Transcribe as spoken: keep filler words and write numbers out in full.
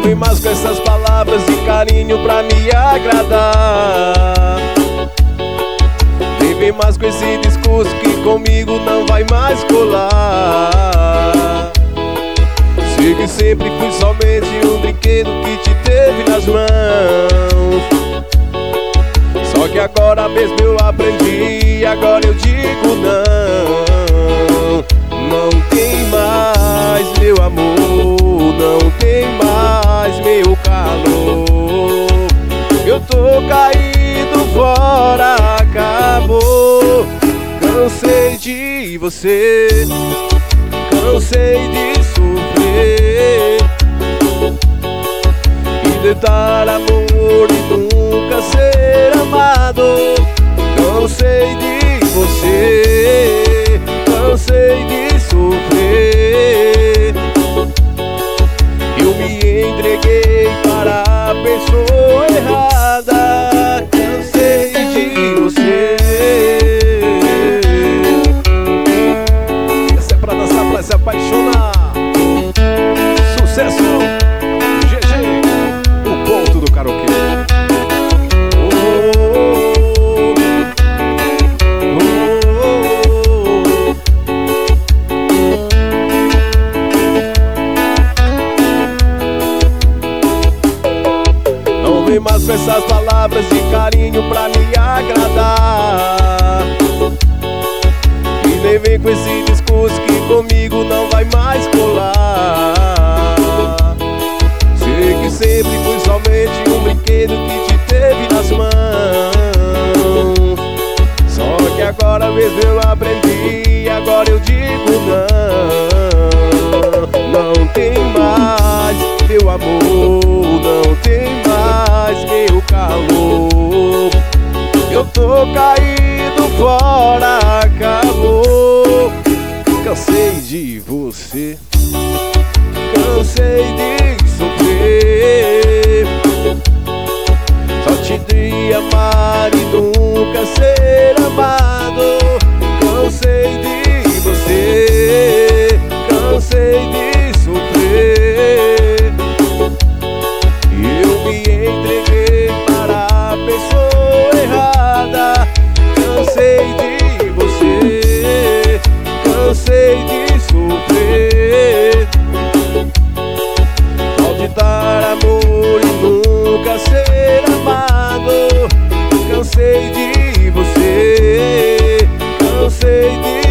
vem mais com essas palavras de carinho pra me agradar. Nem vem mais com esse discurso que comigo não vai mais colar. Sei que sempre fui somente um brinquedo que te teve nas mãos. Só que agora mesmo eu aprendi, agora eu digo não. Não tem mais meu amor, não tem mais meu calor. Eu tô caído fora, acabou. Cansei de você, cansei de sofrer e tentar amor e nunca ser amado. Cansei de você, cansei de sofrer. Eu me entreguei para a pessoa errada. Cansei de você. Essa é pra dançar, pra se apaixonar. Sucesso! G G, o ponto do karaokê. Vem mais com essas palavras de carinho pra me agradar. E nem vem com esse discurso que comigo não vai mais colar. Sei que sempre fui somente um brinquedo que te teve nas mãos. Só que agora mesmo eu aprendi, agora eu digo não. Não tem mais meu amor, não tem mais meu calor. Eu tô caído fora, acabou. Cansei de você, cansei de sofrer. Só te dei amar e nunca ser amado. Cansei de você, cansei de sofrer. Eu me entreguei para a pessoa errada. Cansei de você, cansei de sofrer. Só de dar amor e nunca ser amado. Cansei de você, cansei de